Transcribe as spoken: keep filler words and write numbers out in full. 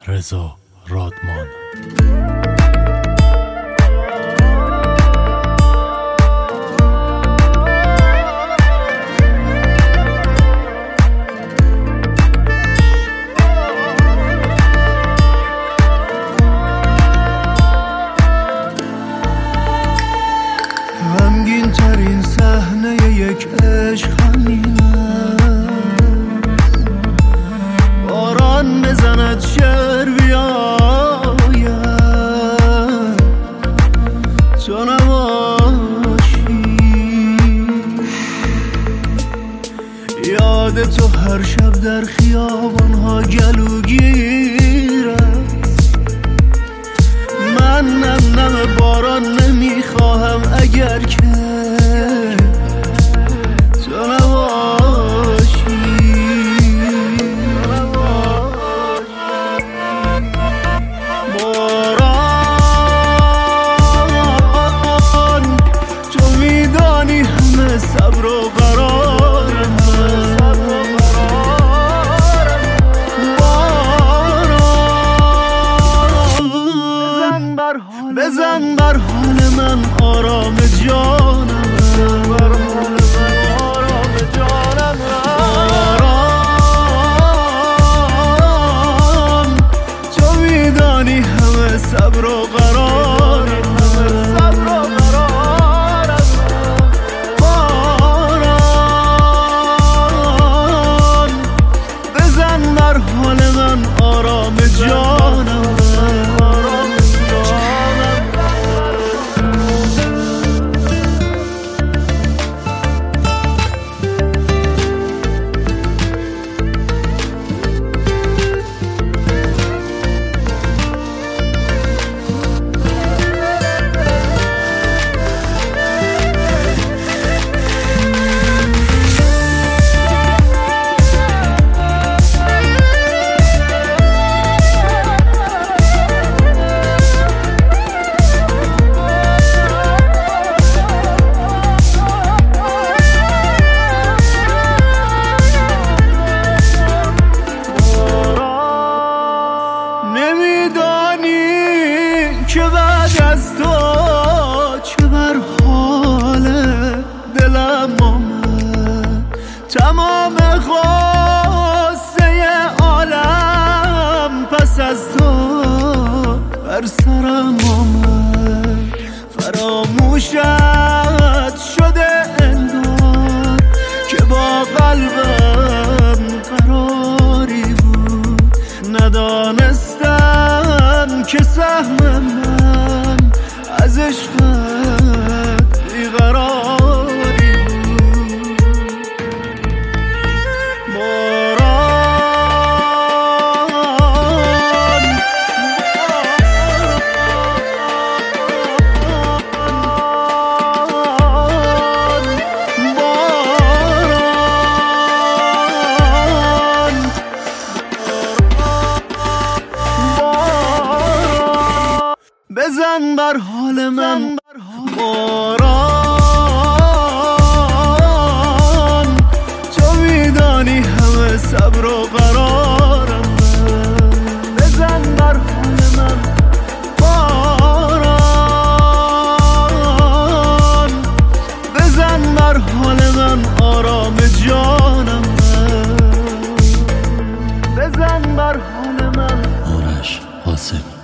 رضا رادمان. غمگین ترین صحنه یک عشق همینه، باران بزند شعر بیاید تو نباشی، یاد تو هر شب در خیابانها گلوگیر است. من نم نم باران نمیخواهم اگر که تو نباشی. باران تو میدانی همه صبر و قرارم، بزن بر حال من آرام جانم، بر حال من آرام جانم. باران تو میدانی همه صبر و قرارم، صبر و قرارم. باران بزن بر حال من آرام جانم. که بعد از تو چه بر حال دلم آمد، تمام غصه عالم پس از تو بر سرم آمد. فراموشت شده انگار که با قلبم قراری بود، ندانستم که سهم من از عشقت بیقراری بود. باران بزن بر حال من. باران تو میدانی همه صبر و قرارم، بزن بر حال من. باران بزن بر حال من آرام جانم، بزن بر حال من. آرش قاسم.